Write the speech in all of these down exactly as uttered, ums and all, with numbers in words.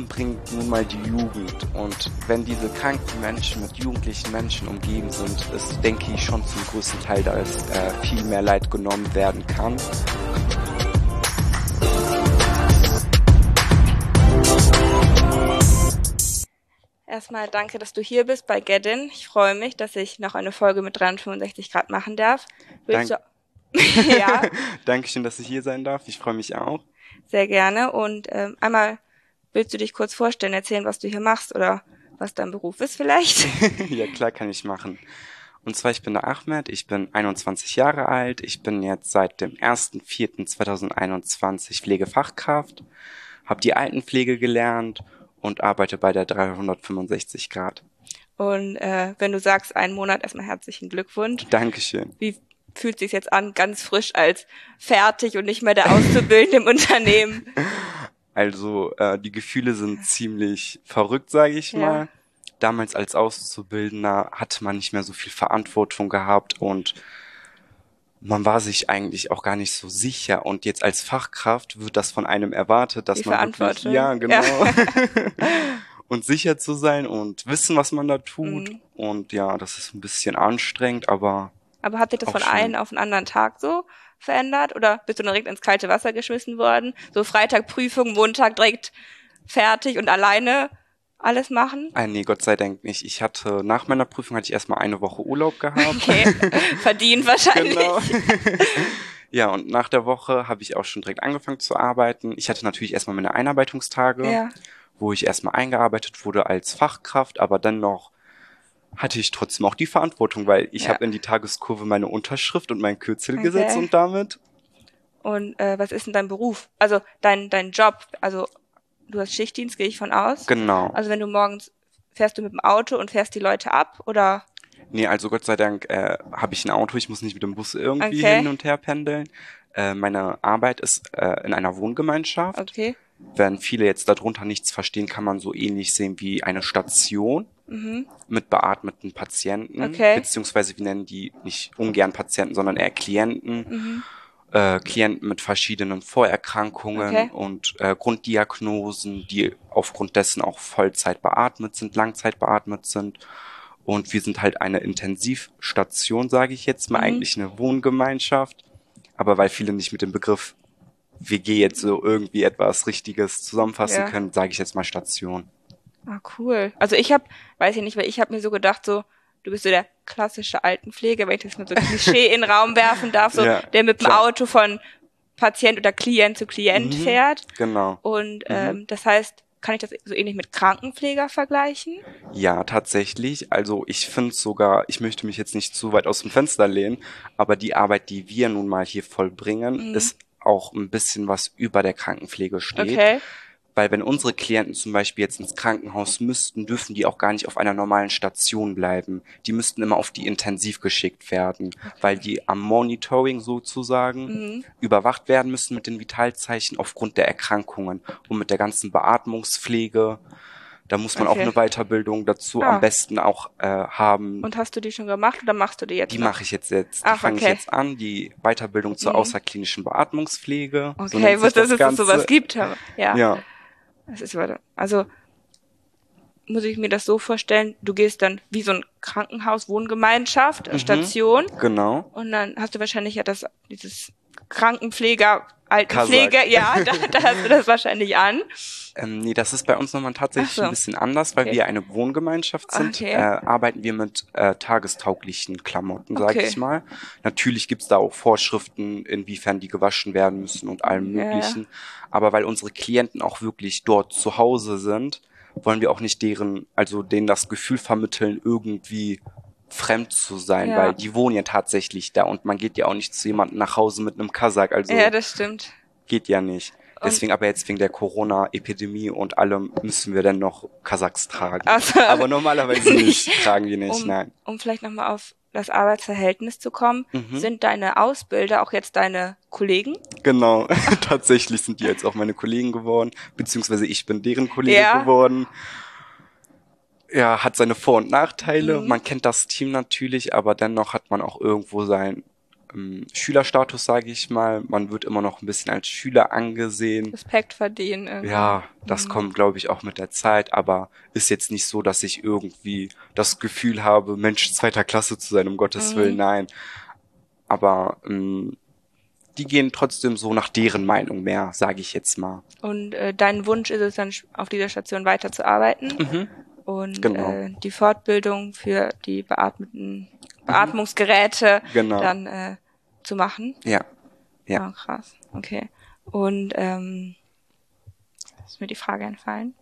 bringt nun mal die Jugend. Und wenn diese kranken Menschen mit jugendlichen Menschen umgeben sind, ist, denke ich, schon zum größten Teil, dass äh, viel mehr Leid genommen werden kann. Erstmal danke, dass du hier bist bei Get-In. Ich freue mich, dass ich noch eine Folge mit dreihundertfünfundsechzig Grad machen darf. Willst Dank- du... ja, Dankeschön, dass ich hier sein darf. Ich freue mich auch. sehr gerne. Und ähm, einmal willst du dich kurz vorstellen, erzählen, was du hier machst oder was dein Beruf ist vielleicht? Ja, klar, kann ich machen. Und zwar, ich bin der Ahmed, ich bin einundzwanzig Jahre alt, ich bin jetzt seit dem ersten vierten zweitausendeinundzwanzig Pflegefachkraft, habe die Altenpflege gelernt und arbeite bei der dreihundertfünfundsechzig Grad. Und äh, wenn du sagst, einen Monat, erstmal herzlichen Glückwunsch. Dankeschön. Wie fühlt sich jetzt an, ganz frisch als fertig und nicht mehr der Auszubildende im Unternehmen? Also äh, die Gefühle sind ziemlich verrückt, sage ich Ja. mal. Damals als Auszubildender hatte man nicht mehr so viel Verantwortung gehabt und man war sich eigentlich auch gar nicht so sicher. Und jetzt als Fachkraft wird das von einem erwartet, dass Die man wirklich, Verantwortung. ja, genau, Ja. und sicher zu sein und wissen, was man da tut. Mhm. Und ja, das ist ein bisschen anstrengend, aber Aber hat sich das Auch von schön. einem auf den anderen Tag so verändert? Oder bist du direkt ins kalte Wasser geschmissen worden? So Freitag Prüfung, Montag direkt fertig und alleine alles machen? ah, nee, Gott sei Dank nicht. Ich hatte, nach meiner Prüfung hatte ich erstmal eine Woche Urlaub gehabt. Okay, verdient wahrscheinlich. Genau. Ja, und nach der Woche habe ich auch schon direkt angefangen zu arbeiten. Ich hatte natürlich erstmal meine Einarbeitungstage, Ja, wo ich erstmal eingearbeitet wurde als Fachkraft, aber dann noch hatte ich trotzdem auch die Verantwortung, weil ich Ja. habe in die Tageskurve meine Unterschrift und mein Kürzel Okay. gesetzt und damit. und äh, was ist denn dein Beruf? Also dein dein Job, also du hast Schichtdienst, gehe ich von aus. Genau. Also wenn du morgens fährst du mit dem Auto und fährst die Leute ab oder? Nee, also Gott sei Dank äh, habe ich ein Auto, ich muss nicht mit dem Bus irgendwie Okay. hin und her pendeln. Äh, meine Arbeit ist äh, in einer Wohngemeinschaft. Okay. Wenn viele jetzt darunter nichts verstehen, kann man so ähnlich sehen wie eine Station Mhm. mit beatmeten Patienten, Okay. beziehungsweise wir nennen die nicht ungern Patienten, sondern eher Klienten, Mhm. äh, Klienten mit verschiedenen Vorerkrankungen Okay. und äh, Grunddiagnosen, die aufgrund dessen auch Vollzeit beatmet sind, Langzeit beatmet sind. Und wir sind halt eine Intensivstation, sage ich jetzt mal, Mhm. eigentlich eine Wohngemeinschaft. Aber weil viele nicht mit dem Begriff W G jetzt so irgendwie etwas Richtiges zusammenfassen Ja. können, sage ich jetzt mal Station. Ah, cool. Also ich habe, weiß ich nicht, weil ich habe mir so gedacht, so, du bist so der klassische Altenpfleger, wenn ich das mal so Klischee in den Raum werfen darf, so, Ja, der mit dem klar. Auto von Patient oder Klient zu Klient Mhm. fährt. Genau. Und ähm, das heißt, kann ich das so ähnlich mit Krankenpfleger vergleichen? Ja, tatsächlich. Also ich finde sogar, ich möchte mich jetzt nicht zu weit aus dem Fenster lehnen, aber die Arbeit, die wir nun mal hier vollbringen, Mhm. ist auch ein bisschen was über der Krankenpflege steht. Okay. Weil wenn unsere Klienten zum Beispiel jetzt ins Krankenhaus müssten, dürfen die auch gar nicht auf einer normalen Station bleiben. Die müssten immer auf die Intensiv geschickt werden, weil die am Monitoring sozusagen Mhm. überwacht werden müssen mit den Vitalzeichen aufgrund der Erkrankungen und mit der ganzen Beatmungspflege. Da muss man Okay. auch eine Weiterbildung dazu Ah. am besten auch äh, haben. Und hast du die schon gemacht oder machst du die jetzt Die noch? mache ich jetzt jetzt. Die Ach, fange okay. ich jetzt an, die Weiterbildung zur Mhm. außerklinischen Beatmungspflege. So Okay, nennt ich sich wusste, das dass es Ganze. sowas gibt. aber- Ja. Ja. Das ist warte. Also muss ich mir das so vorstellen, du gehst dann wie so ein Krankenhaus, Wohngemeinschaft, Mhm. Station Genau. und dann hast du wahrscheinlich ja das dieses Krankenpfleger, Altenpflege, Kasach. ja, da, da hast du das wahrscheinlich an. Ähm, nee, das ist bei uns nochmal tatsächlich Ach so. ein bisschen anders, weil Okay. wir eine Wohngemeinschaft sind, Okay. äh, arbeiten wir mit äh, tagestauglichen Klamotten, sage Okay. ich mal. Natürlich gibt's da auch Vorschriften, inwiefern die gewaschen werden müssen und allem Ja, ja. Möglichen. Aber weil unsere Klienten auch wirklich dort zu Hause sind, wollen wir auch nicht deren, also denen das Gefühl vermitteln, irgendwie fremd zu sein, Ja. weil die wohnen ja tatsächlich da und man geht ja auch nicht zu jemandem nach Hause mit einem Kasach, also Ja, das stimmt. geht ja nicht. Deswegen aber jetzt wegen der Corona-Epidemie und allem müssen wir dann noch Kasachs tragen. Ach so. Aber normalerweise nicht, tragen wir nicht, Um, nein. um vielleicht nochmal auf das Arbeitsverhältnis zu kommen, Mhm. sind deine Ausbilder auch jetzt deine Kollegen? Genau, tatsächlich sind die jetzt auch meine Kollegen geworden, beziehungsweise ich bin deren Kollege Ja. geworden. Ja, hat seine Vor- und Nachteile. Mhm. Man kennt das Team natürlich, aber dennoch hat man auch irgendwo sein ähm, Schülerstatus, sage ich mal. Man wird immer noch ein bisschen als Schüler angesehen. Respekt verdienen. Irgendwie. Ja, das Mhm. kommt, glaube ich, auch mit der Zeit, aber ist jetzt nicht so, dass ich irgendwie das Gefühl habe, Mensch zweiter Klasse zu sein, um Gottes Mhm. Willen, nein. Aber ähm, die gehen trotzdem so nach deren Meinung mehr, sage ich jetzt mal. Und äh, dein Wunsch ist es dann, auf dieser Station weiterzuarbeiten Mhm, und genau. äh, die Fortbildung für die beatmeten Beatmungsgeräte Genau. dann äh, zu machen. Ja, ja. Ah, krass. Okay. Und ähm, ist mir die Frage entfallen.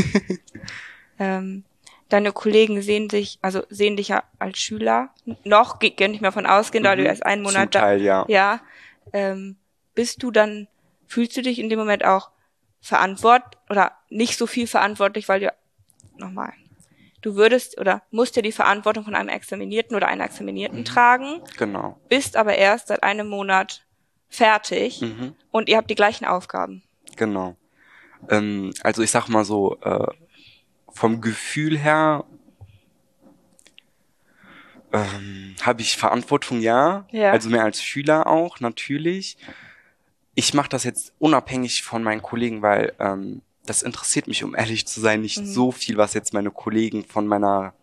ähm, deine Kollegen sehen sich, also sehen dich ja als Schüler noch, ge- gehen nicht mehr von ausgehen, da du Mhm, erst einen zum Monat da, Teil, ja. ja, ähm, bist du dann, fühlst du dich in dem Moment auch verantwortlich oder nicht so viel verantwortlich, weil du, nochmal, du würdest oder musst ja die Verantwortung von einem Examinierten oder einer Examinierten tragen, Genau. bist aber erst seit einem Monat fertig Mhm, und ihr habt die gleichen Aufgaben. genau. Ähm, also ich sag mal so, äh, vom Gefühl her ähm, habe ich Verantwortung, ja. Ja. Also mehr als Schüler auch, natürlich. Ich mache das jetzt unabhängig von meinen Kollegen, weil ähm, das interessiert mich, um ehrlich zu sein, nicht Mhm. so viel, was jetzt meine Kollegen von meiner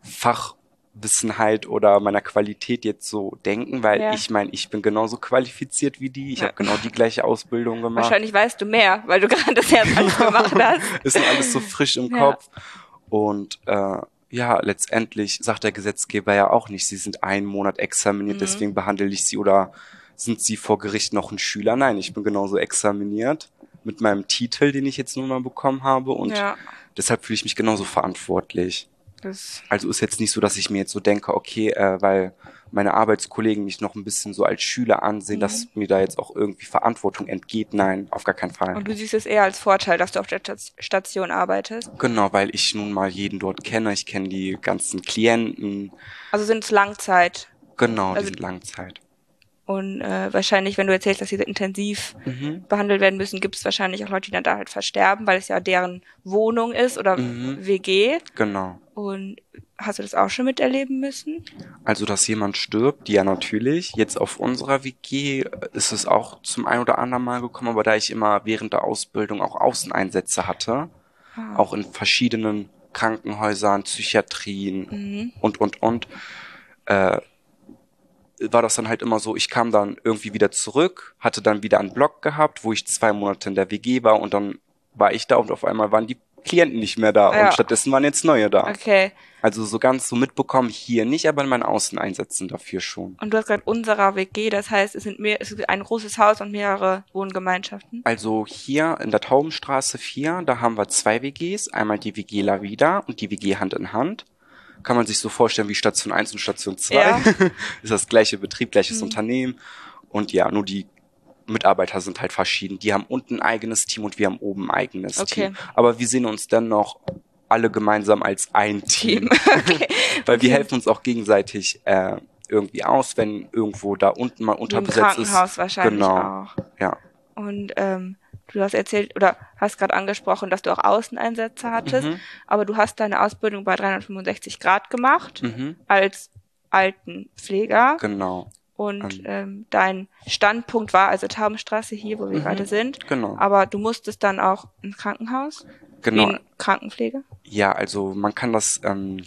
Fachwissenheit oder meiner Qualität jetzt so denken, weil Ja. ich meine, ich bin genauso qualifiziert wie die. Ich Ja. habe genau die gleiche Ausbildung gemacht. Wahrscheinlich weißt du mehr, weil du gerade das erst alles gemacht hast. Ist noch alles so frisch im Ja. Kopf. Und äh, ja, letztendlich sagt der Gesetzgeber ja auch nicht, sie sind einen Monat examiniert, Mhm. deswegen behandle ich sie oder sind sie vor Gericht noch ein Schüler? Nein, ich bin genauso examiniert mit meinem Titel, den ich jetzt nun mal bekommen habe und Ja. deshalb fühle ich mich genauso verantwortlich. Das, Also ist jetzt nicht so, dass ich mir jetzt so denke, okay, äh, weil meine Arbeitskollegen mich noch ein bisschen so als Schüler ansehen, Mhm. dass mir da jetzt auch irgendwie Verantwortung entgeht. Nein, auf gar keinen Fall. und du siehst es eher als Vorteil, dass du auf der Stat- Station arbeitest. Genau, weil ich nun mal jeden dort kenne. Ich kenne die ganzen Klienten. Also sind es Langzeit. Genau, Also- diese Langzeit. Und äh, wahrscheinlich, wenn du erzählst, dass sie intensiv Mhm. behandelt werden müssen, gibt es wahrscheinlich auch Leute, die dann da halt versterben, weil es ja deren Wohnung ist oder Mhm. W G. Genau. Und hast du das auch schon miterleben müssen? Also, dass jemand stirbt, ja natürlich. Jetzt auf unserer W G ist es auch zum ein oder anderen Mal gekommen, aber da ich immer während der Ausbildung auch Außeneinsätze hatte, Ah. auch in verschiedenen Krankenhäusern, Psychiatrien Mhm. und, und, und, äh, war das dann halt immer so, ich kam dann irgendwie wieder zurück, hatte dann wieder einen Block gehabt, wo ich zwei Monate in der W G war und dann war ich da und auf einmal waren die Klienten nicht mehr da Ja. und stattdessen waren jetzt neue da. Okay. Also so ganz so mitbekommen hier nicht, aber in meinen Außeneinsätzen dafür schon. Und du hast gesagt, unserer W G, das heißt, es sind mehr, es ist ein großes Haus und mehrere Wohngemeinschaften. Also hier in der Taubenstraße vier, da haben wir zwei W Gs, einmal die W G La Vida und die W G Hand in Hand. Kann man sich so vorstellen wie Station eins und Station zwei. Ja. Ist das gleiche Betrieb, gleiches Mhm. Unternehmen. Und ja, nur die Mitarbeiter sind halt verschieden. Die haben unten ein eigenes Team und wir haben oben ein eigenes Okay. Team. Aber wir sehen uns dennoch alle gemeinsam als ein Team. Okay. Weil wir helfen uns auch gegenseitig äh, irgendwie aus, wenn irgendwo da unten mal Wie im unterbesetzt ist. Krankenhaus wahrscheinlich Genau. auch. Ja. Und ähm, du hast erzählt oder hast gerade angesprochen, dass du auch Außeneinsätze hattest, Mhm. aber du hast deine Ausbildung bei dreihundertfünfundsechzig Grad gemacht Mhm. als Altenpfleger. Genau. Und Ähm. ähm, dein Standpunkt war also Taubenstraße hier, wo wir Mhm. gerade sind. Genau. Aber du musstest dann auch ins Krankenhaus? Genau. Wie in Krankenpflege? Ja, also man kann das, ähm,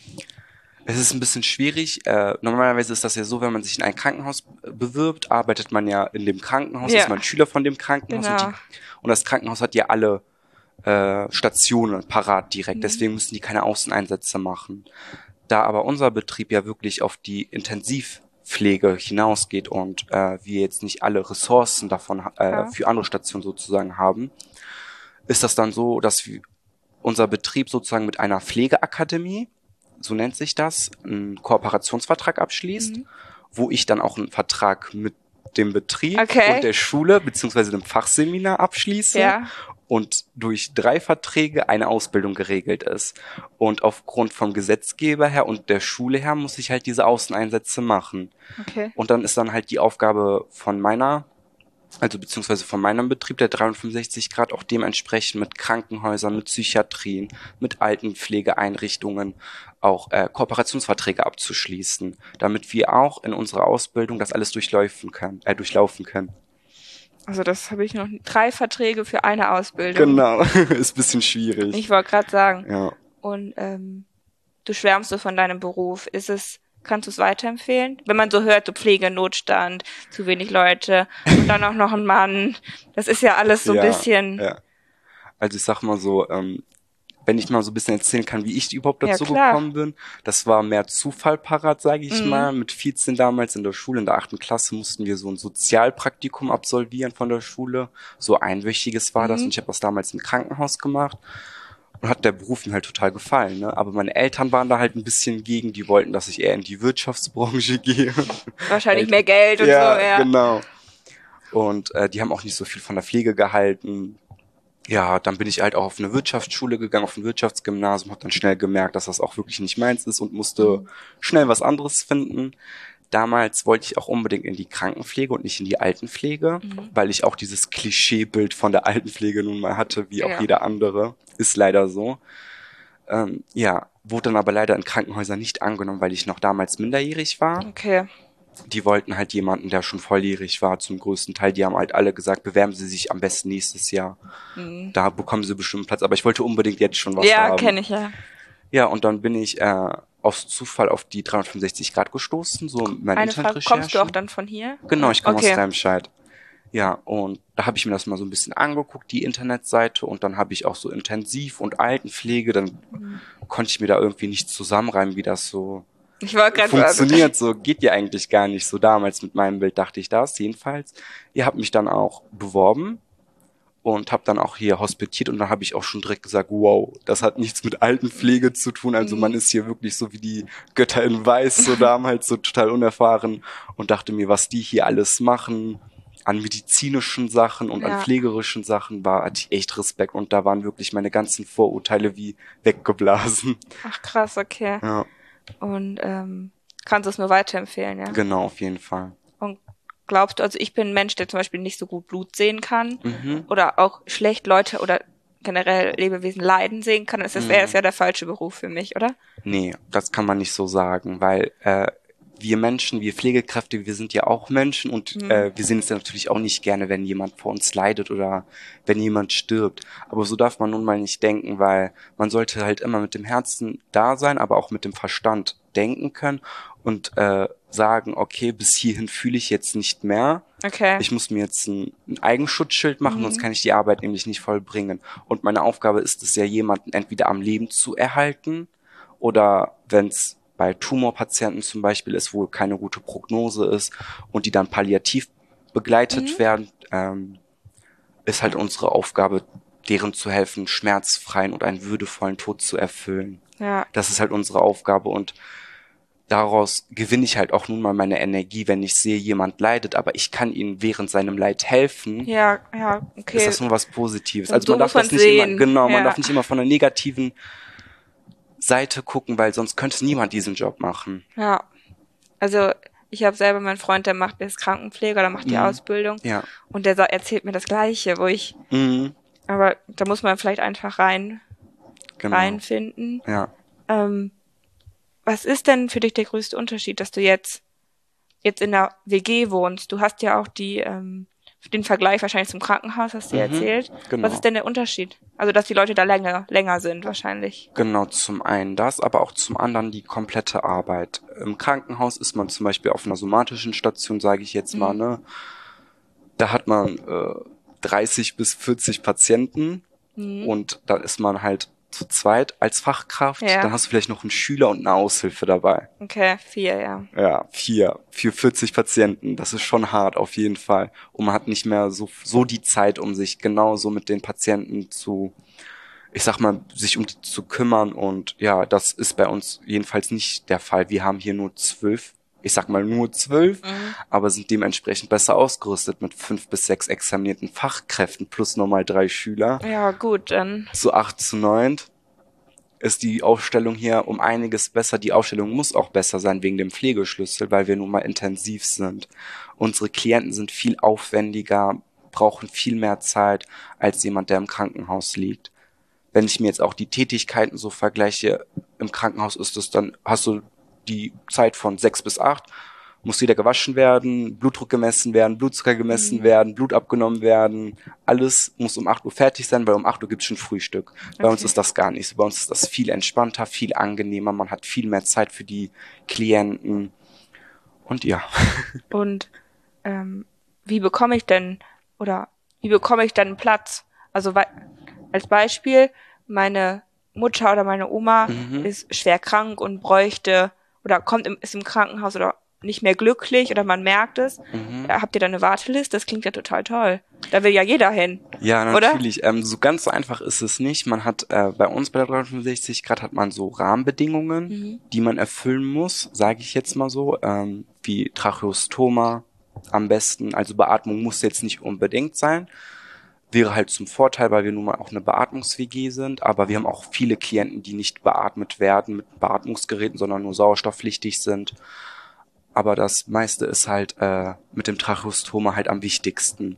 es ist ein bisschen schwierig. Äh, normalerweise ist das ja so, wenn man sich in ein Krankenhaus äh, bewirbt, arbeitet man ja in dem Krankenhaus, Ja. ist man Schüler von dem Krankenhaus Genau. und, die, und das Krankenhaus hat ja alle äh, Stationen parat direkt, Mhm. deswegen müssen die keine Außeneinsätze machen. Da aber unser Betrieb ja wirklich auf die Intensivpflege hinausgeht und äh, wir jetzt nicht alle Ressourcen davon äh, Ja. für andere Stationen sozusagen haben, ist das dann so, dass wir, unser Betrieb sozusagen mit einer Pflegeakademie, so nennt sich das, einen Kooperationsvertrag abschließt, Mhm. wo ich dann auch einen Vertrag mit dem Betrieb Okay. und der Schule beziehungsweise dem Fachseminar abschließe Ja. und durch drei Verträge eine Ausbildung geregelt ist. Und aufgrund vom Gesetzgeber her und der Schule her muss ich halt diese Außeneinsätze machen. Okay. Und dann ist dann halt die Aufgabe von meiner also beziehungsweise von meinem Betrieb, der dreihundertfünfundsechzig Grad, auch dementsprechend mit Krankenhäusern, mit Psychiatrien, mit Altenpflegeeinrichtungen auch äh, Kooperationsverträge abzuschließen, damit wir auch in unserer Ausbildung das alles durchlaufen können, äh, durchlaufen können. Also das habe ich noch nie. Drei Verträge für eine Ausbildung. Genau, ist ein bisschen schwierig. Ich wollte gerade sagen. Ja. Und ähm, du schwärmst so von deinem Beruf. Ist es, kannst du es weiterempfehlen? Wenn man so hört, so Pflegenotstand, zu wenig Leute und dann auch noch ein Mann. Das ist ja alles so ein ja, bisschen. Ja. Also ich sag mal so, ähm, wenn ich mal so ein bisschen erzählen kann, wie ich überhaupt dazu Ja, klar. gekommen bin, das war mehr Zufall parat, sage ich Mhm. mal. Mit vierzehn damals in der Schule, in der achten Klasse, mussten wir so ein Sozialpraktikum absolvieren von der Schule. So einwöchiges war das Mhm. und ich habe das damals im Krankenhaus gemacht. Und hat der Beruf mir halt total gefallen, ne? Aber meine Eltern waren da halt ein bisschen gegen, die wollten, dass ich eher in die Wirtschaftsbranche gehe. Wahrscheinlich Eltern- mehr Geld und ja, so, ja. genau. Und äh, die haben auch nicht so viel von der Pflege gehalten. Ja, dann bin ich halt auch auf eine Wirtschaftsschule gegangen, auf ein Wirtschaftsgymnasium, habe dann schnell gemerkt, dass das auch wirklich nicht meins ist und musste schnell was anderes finden. Damals wollte ich auch unbedingt in die Krankenpflege und nicht in die Altenpflege, Mhm. weil ich auch dieses Klischeebild von der Altenpflege nun mal hatte, wie auch Ja. jeder andere. Ist leider so. Ähm, ja, wurde dann aber leider in Krankenhäusern nicht angenommen, weil ich noch damals minderjährig war. Okay. Die wollten halt jemanden, der schon volljährig war, zum größten Teil. Die haben halt alle gesagt, bewerben Sie sich am besten nächstes Jahr. Mhm. Da bekommen Sie bestimmt einen Platz. Aber ich wollte unbedingt jetzt schon was Ja, haben. kenne ich ja. Ja, und dann bin ich äh, aus Zufall auf die dreihundertfünfundsechzig Grad gestoßen, so mit meinen Eine Frage, Internetrecherchen. kommst du auch dann von hier? Genau, ich komme okay. aus Remscheid. Ja, und da habe ich mir das mal so ein bisschen angeguckt, die Internetseite, und dann habe ich auch so Intensiv- und Altenpflege, dann Mhm. konnte ich mir da irgendwie nicht zusammenreimen, wie das so Ich wollte gerade funktioniert. So geht ja eigentlich gar nicht. So damals mit meinem Bild dachte ich das, jedenfalls. Ihr habt mich dann auch beworben und habe dann auch hier hospitiert, und dann habe ich auch schon direkt gesagt, wow, das hat nichts mit Altenpflege zu tun, also Mhm. man ist hier wirklich so wie die Götter in Weiß, so damals, so total unerfahren, und dachte mir, was die hier alles machen an medizinischen Sachen und Ja. an pflegerischen Sachen, war, hatte ich echt Respekt, und da waren wirklich meine ganzen Vorurteile wie weggeblasen. Ach krass, okay. Ja, Und ähm, kannst du es nur weiterempfehlen, ja? genau, auf jeden Fall. Und glaubst du, also ich bin ein Mensch, der zum Beispiel nicht so gut Blut sehen kann Mhm. oder auch schlecht Leute oder generell Lebewesen leiden sehen kann, das wäre es ja der falsche Beruf für mich, oder? Nee, das kann man nicht so sagen, weil äh, wir Menschen, wir Pflegekräfte, wir sind ja auch Menschen, und Mhm. äh, wir sehen es ja natürlich auch nicht gerne, wenn jemand vor uns leidet oder wenn jemand stirbt. Aber so darf man nun mal nicht denken, weil man sollte halt immer mit dem Herzen da sein, aber auch mit dem Verstand denken können und äh, sagen, okay, bis hierhin fühle ich jetzt nicht mehr. Okay. Ich muss mir jetzt ein, ein Eigenschutzschild machen, Mhm. sonst kann ich die Arbeit nämlich nicht vollbringen. Und meine Aufgabe ist es ja, jemanden entweder am Leben zu erhalten, oder wenn es bei Tumorpatienten zum Beispiel ist, wo keine gute Prognose ist und die dann palliativ begleitet Mhm. werden, ähm, ist halt unsere Aufgabe, deren zu helfen, schmerzfreien und einen würdevollen Tod zu erfüllen. Ja. Das ist halt unsere Aufgabe, und daraus gewinne ich halt auch nun mal meine Energie, wenn ich sehe, jemand leidet, aber ich kann ihm während seinem Leid helfen. Ja, ja, okay. Ist das nur was Positives? Und Also so man darf muss man das nicht immer, sehen. genau, man Ja. darf nicht immer von der negativen Seite gucken, weil sonst könnte niemand diesen Job machen. Ja. Also ich habe selber meinen Freund, der macht der ist Krankenpfleger, der macht die Mhm. Ausbildung Ja. und der sa- erzählt mir das Gleiche, wo ich, Mhm. aber da muss man vielleicht einfach rein Genau. reinfinden. Ja. Ähm, was ist denn für dich der größte Unterschied, dass du jetzt jetzt in der W G wohnst? Du hast ja auch die ähm, den Vergleich wahrscheinlich zum Krankenhaus, hast du ja Mhm, erzählt. genau. Was ist denn der Unterschied? Also, dass die Leute da länger länger sind wahrscheinlich. Genau, zum einen das, aber auch zum anderen die komplette Arbeit. Im Krankenhaus ist man zum Beispiel auf einer somatischen Station, sage ich jetzt mal, Mhm. ne? Da hat man äh, dreißig bis vierzig Patienten, Mhm. und da ist man halt zu zweit als Fachkraft. Ja. Dann hast du vielleicht noch einen Schüler und eine Aushilfe dabei. Okay, vier, ja. Ja, vier. Für vierzig Patienten. Das ist schon hart, auf jeden Fall. Und man hat nicht mehr so, so die Zeit, um sich genauso mit den Patienten zu, ich sag mal, sich um die zu kümmern. Und ja, das ist bei uns jedenfalls nicht der Fall. Wir haben hier nur zwölf, ich sag mal nur zwölf, Mhm. aber sind dementsprechend besser ausgerüstet mit fünf bis sechs examinierten Fachkräften plus nochmal drei Schüler. Ja, gut, dann. So acht zu neun. ist die Aufstellung hier um einiges besser. Die Aufstellung muss auch besser sein wegen dem Pflegeschlüssel, weil wir nun mal intensiv sind. Unsere Klienten sind viel aufwendiger, brauchen viel mehr Zeit als jemand, der im Krankenhaus liegt. Wenn ich mir jetzt auch die Tätigkeiten so vergleiche, im Krankenhaus ist es dann, hast du die Zeit von sechs bis acht, muss wieder gewaschen werden, Blutdruck gemessen werden, Blutzucker gemessen mhm. werden, Blut abgenommen werden. Alles muss um acht Uhr fertig sein, weil um acht Uhr gibt's schon Frühstück. Bei okay. uns ist das gar nicht so. Bei uns ist das viel entspannter, viel angenehmer. Man hat viel mehr Zeit für die Klienten. Und ja. Und ähm, wie bekomme ich denn, oder wie bekomme ich denn Platz? Also weil, als Beispiel, meine Mutter oder meine Oma mhm. ist schwer krank und bräuchte, oder kommt im, ist im Krankenhaus oder nicht mehr glücklich oder man merkt es. Mhm. Habt ihr da eine Warteliste? Das klingt ja total toll. Da will ja jeder hin. Ja, natürlich. Ähm, so ganz so einfach ist es nicht. Man hat äh, bei uns bei der dreihundertfünfundsechzig Grad hat man so Rahmenbedingungen, mhm. die man erfüllen muss, sage ich jetzt mal so, ähm, wie Tracheostoma am besten. Also Beatmung muss jetzt nicht unbedingt sein. Wäre halt zum Vorteil, weil wir nun mal auch eine Beatmungs-W G sind. Aber wir haben auch viele Klienten, die nicht beatmet werden mit Beatmungsgeräten, sondern nur sauerstoffpflichtig sind. Aber das meiste ist halt äh, mit dem Tracheostoma halt am wichtigsten.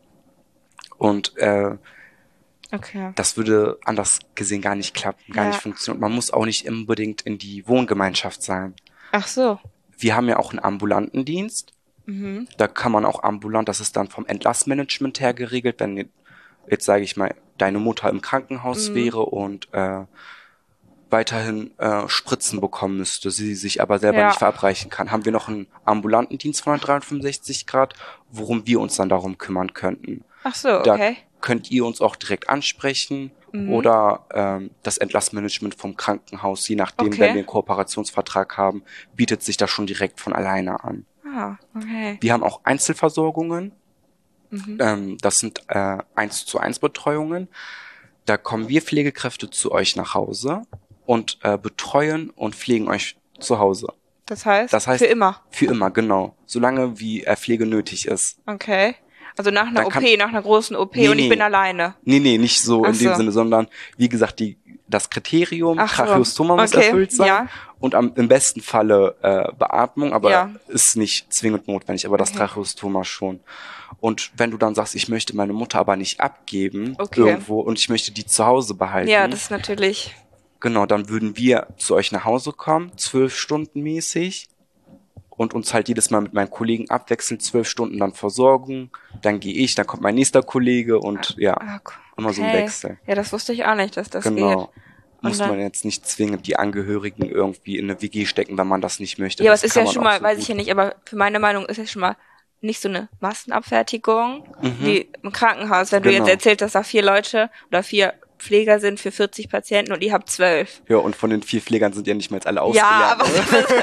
Und äh, okay. das würde anders gesehen gar nicht klappen, gar ja. nicht funktionieren. Man muss auch nicht unbedingt in die Wohngemeinschaft sein. Ach so. Wir haben ja auch einen ambulanten Dienst. Mhm. Da kann man auch ambulant, das ist dann vom Entlassmanagement her geregelt, wenn jetzt sage ich mal, deine Mutter im Krankenhaus mhm. wäre und äh, weiterhin äh, Spritzen bekommen müsste, sie sich aber selber ja. nicht verabreichen kann, haben wir noch einen ambulanten Dienst von der dreihundertfünfundsechzig Grad, worum wir uns dann darum kümmern könnten. Ach so, okay. Da könnt ihr uns auch direkt ansprechen mhm. oder ähm, das Entlassmanagement vom Krankenhaus, je nachdem, okay. wenn wir einen Kooperationsvertrag haben, bietet sich das schon direkt von alleine an. Ah, okay. Wir haben auch Einzelversorgungen, mhm. ähm, das sind äh, eins zu eins Betreuungen. Da kommen wir Pflegekräfte zu euch nach Hause und äh, betreuen und pflegen euch zu Hause. Das heißt, das heißt für immer? Für immer, genau. Solange wie äh, Pflege nötig ist. Okay. Also nach einer kann, O P, nach einer großen O P nee, und ich nee, bin alleine? Nee, nee, nicht so Ach in so. dem Sinne, sondern wie gesagt, die das Kriterium Ach Tracheostoma so. muss okay. erfüllt sein ja. und am, im besten Falle äh, Beatmung, aber ja. ist nicht zwingend notwendig, aber das okay. Tracheostoma schon. Und wenn du dann sagst, ich möchte meine Mutter aber nicht abgeben okay. irgendwo und ich möchte die zu Hause behalten. Ja, das ist natürlich... Genau, dann würden wir zu euch nach Hause kommen, zwölf Stunden mäßig und uns halt jedes Mal mit meinen Kollegen abwechseln, zwölf Stunden dann versorgen, dann gehe ich, dann kommt mein nächster Kollege und ja, okay. immer so ein Wechsel. Ja, das wusste ich auch nicht, dass das genau. geht. Muss man jetzt nicht zwingend die Angehörigen irgendwie in eine W G stecken, wenn man das nicht möchte. Ja, aber das es ist ja schon mal, so weiß gut. ich ja nicht, aber für meine Meinung ist es schon mal nicht so eine Massenabfertigung mhm. wie im Krankenhaus, wenn genau. du jetzt erzählst, dass da vier Leute oder vier Pfleger sind für vierzig Patienten und ihr habt zwölf. Ja, und von den vier Pflegern sind ja nicht mal jetzt alle ausgelernt. Ja, aber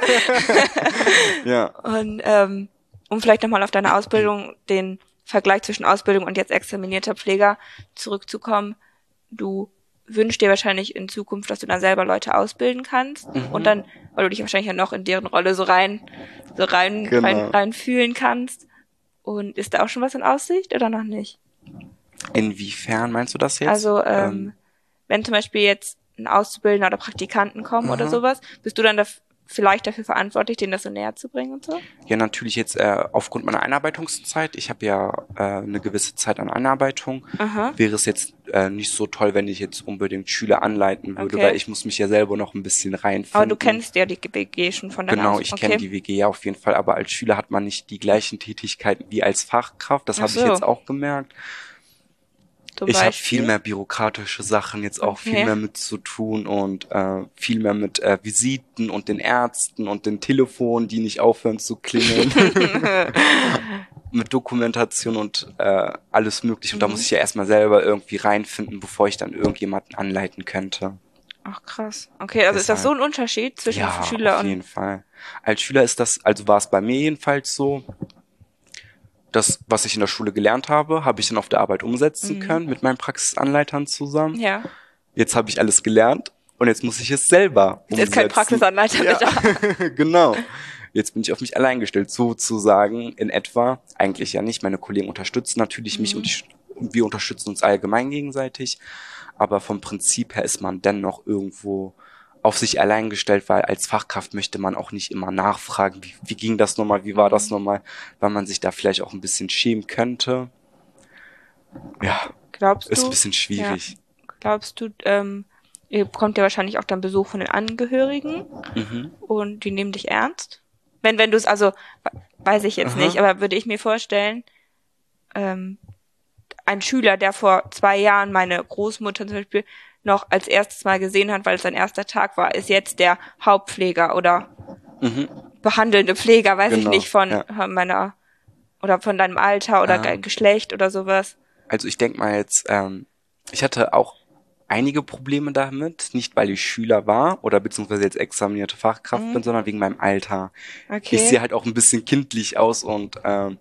ja. Und ähm, um vielleicht nochmal auf deine Ausbildung, den Vergleich zwischen Ausbildung und jetzt examinierter Pfleger zurückzukommen. Du wünschst dir wahrscheinlich in Zukunft, dass du dann selber Leute ausbilden kannst mhm. und dann, weil du dich wahrscheinlich ja noch in deren Rolle so rein, so rein, genau. rein, rein fühlen kannst. Und ist da auch schon was in Aussicht oder noch nicht? Inwiefern meinst du das jetzt? Also, ähm, ähm, wenn zum Beispiel jetzt ein Auszubildender oder Praktikanten kommen mhm. oder sowas, bist du dann da vielleicht dafür verantwortlich, denen das so näher zu bringen und so? Ja, natürlich jetzt äh, aufgrund meiner Einarbeitungszeit. Ich habe ja äh, eine gewisse Zeit an Einarbeitung. Aha. Wäre es jetzt äh, nicht so toll, wenn ich jetzt unbedingt Schüler anleiten würde, okay. weil ich muss mich ja selber noch ein bisschen reinfinden. Aber du kennst ja die W G schon von deiner Genau, ich okay. kenne die W G ja auf jeden Fall, aber als Schüler hat man nicht die gleichen Tätigkeiten wie als Fachkraft. Das habe so. ich jetzt auch gemerkt. Ich habe viel mehr bürokratische Sachen jetzt auch okay. viel mehr mit zu tun und äh, viel mehr mit äh, Visiten und den Ärzten und den Telefonen, die nicht aufhören zu klingeln. Mit Dokumentation und äh, alles mögliche. Und mhm. da muss ich ja erstmal selber irgendwie reinfinden, bevor ich dann irgendjemanden anleiten könnte. Ach krass. Okay, also Deshalb, ist das so ein Unterschied zwischen ja, Schüler auf und... auf jeden Fall. Als Schüler ist das, also war es bei mir jedenfalls so, das, was ich in der Schule gelernt habe, habe ich dann auf der Arbeit umsetzen mhm. können, mit meinen Praxisanleitern zusammen. Ja. Jetzt habe ich alles gelernt und jetzt muss ich es selber umsetzen. Jetzt ist kein Praxisanleiter ja. mit da. Genau. Jetzt bin ich auf mich allein gestellt, sozusagen in etwa. Eigentlich ja nicht. Meine Kollegen unterstützen natürlich mhm. mich und, ich, und wir unterstützen uns allgemein gegenseitig. Aber vom Prinzip her ist man dennoch irgendwo auf sich allein gestellt, weil als Fachkraft möchte man auch nicht immer nachfragen, wie, wie ging das nochmal, wie war das nochmal, weil man sich da vielleicht auch ein bisschen schämen könnte. Ja, Glaubst ist du, ein bisschen schwierig. Ja, glaubst du, ähm, ihr bekommt ja wahrscheinlich auch dann Besuch von den Angehörigen Mhm. und die nehmen dich ernst? Wenn, wenn du es, also, weiß ich jetzt Aha. nicht, aber würde ich mir vorstellen, ähm, ein Schüler, der vor zwei Jahren meine Großmutter zum Beispiel noch als erstes Mal gesehen hat, weil es sein erster Tag war, ist jetzt der Hauptpfleger oder Mhm. behandelnde Pfleger, weiß Genau, ich nicht, von ja. meiner, oder von deinem Alter oder Ähm. Geschlecht oder sowas. Also ich denke mal jetzt, ähm, ich hatte auch einige Probleme damit, nicht weil ich Schüler war oder beziehungsweise jetzt examinierte Fachkraft Mhm. bin, sondern wegen meinem Alter. Okay. Ich sehe halt auch ein bisschen kindlich aus und ähm,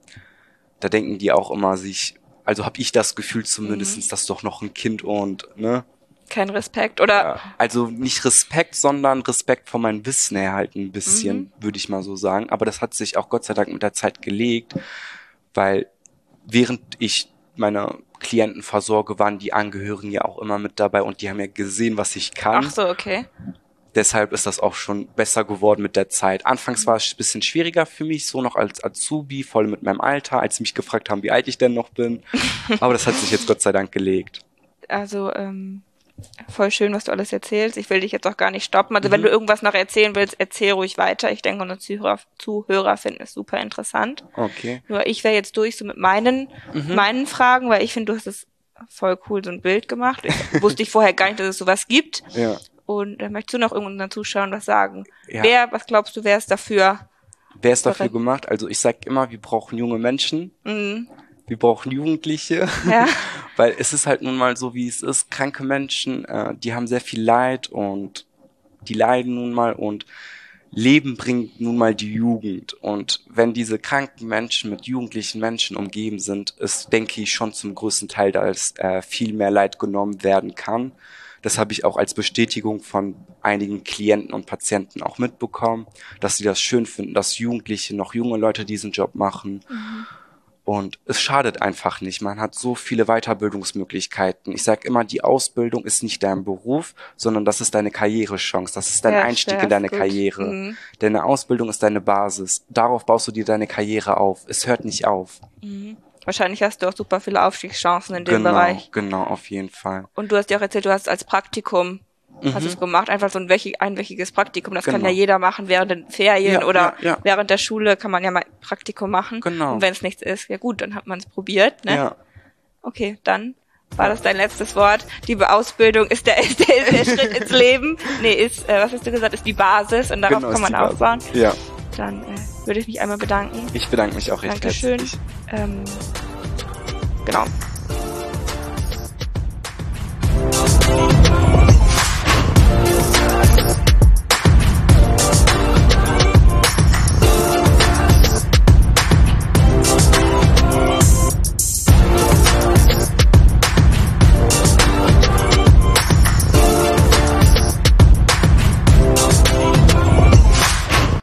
da denken die auch immer sich, also habe ich das Gefühl zumindestens, Mhm. dass doch noch ein Kind und, ne? Kein Respekt, oder? Ja, also nicht Respekt, sondern Respekt vor meinem Wissen her halt ein bisschen, Mhm. würde ich mal so sagen. Aber das hat sich auch Gott sei Dank mit der Zeit gelegt, weil während ich meine Klienten versorge, waren die Angehörigen ja auch immer mit dabei und die haben ja gesehen, was ich kann. Ach so, okay. Deshalb ist das auch schon besser geworden mit der Zeit. Anfangs war es ein bisschen schwieriger für mich, so noch als Azubi, voll mit meinem Alter, als sie mich gefragt haben, wie alt ich denn noch bin. Aber das hat sich jetzt Gott sei Dank gelegt. Also, ähm, voll schön, was du alles erzählst. Ich will dich jetzt auch gar nicht stoppen. Also, Mhm. wenn du irgendwas noch erzählen willst, erzähl ruhig weiter. Ich denke, unsere Zuhörer, Zuhörer finden es super interessant. Okay. Nur ich wäre jetzt durch so mit meinen, Mhm. meinen Fragen, weil ich finde, du hast es voll cool, so ein Bild gemacht. Ich wusste ich vorher gar nicht, dass es sowas gibt. Ja. Und äh, möchtest du noch irgendeinen Zuschauern was sagen? Ja. Wer, was glaubst du, wer ist dafür? Wer ist dafür bereit? gemacht? Also ich sag immer, wir brauchen junge Menschen. Mhm. Wir brauchen Jugendliche. Ja. Weil es ist halt nun mal so, wie es ist. Kranke Menschen, äh, die haben sehr viel Leid und die leiden nun mal und Leben bringt nun mal die Jugend. Und wenn diese kranken Menschen mit jugendlichen Menschen umgeben sind, ist, denke ich, schon zum größten Teil, dass äh, viel mehr Leid genommen werden kann. Das habe ich auch als Bestätigung von einigen Klienten und Patienten auch mitbekommen, dass sie das schön finden, dass Jugendliche, noch junge Leute diesen Job machen. Mhm. Und es schadet einfach nicht. Man hat so viele Weiterbildungsmöglichkeiten. Ich sage immer, die Ausbildung ist nicht dein Beruf, sondern das ist deine Karrierechance. Das ist dein Ja, Einstieg sehr in deine gut. Karriere. Mhm. Deine Ausbildung ist deine Basis. Darauf baust du dir deine Karriere auf. Es hört nicht auf. Mhm. Wahrscheinlich hast du auch super viele Aufstiegschancen in dem Genau, Bereich. genau, auf jeden Fall. Und du hast ja auch erzählt, du hast als Praktikum, Mhm. hast es gemacht, einfach so ein wöchig, einwöchiges Praktikum. Das kann Genau. ja jeder machen während den Ferien Ja, oder ja, ja. während der Schule kann man ja mal Praktikum machen. Genau. Und wenn es nichts ist, ja gut, dann hat man es probiert, ne? Ja. Okay, dann war das dein letztes Wort. Die Ausbildung ist der, ist der, ist der Schritt ins Leben. Nee, ist, äh, was hast du gesagt, ist die Basis und darauf Genau, kann ist man die aufbauen. Basis. Ja. Dann äh, würde ich mich einmal bedanken. Ich bedanke mich auch recht Dankeschön. herzlich. Ähm, genau.